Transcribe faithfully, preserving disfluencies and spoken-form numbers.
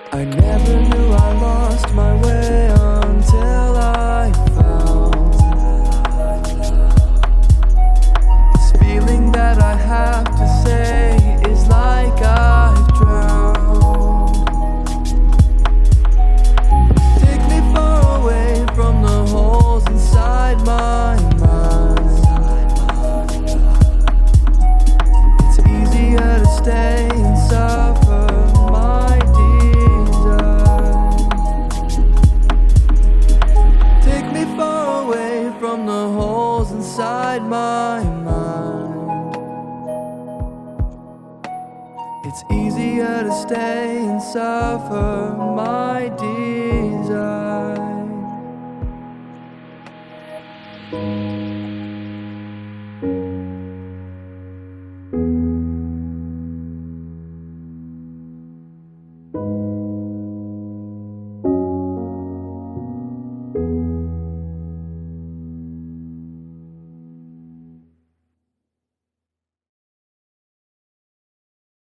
I never knew I lost my way until I found this feeling that I have to say is like I've drowned. Take me far away from the holes inside my mind. It's easier to stay and suffer my desire. Take me far away from the holes inside my mind. It's easier to stay and suffer my desire.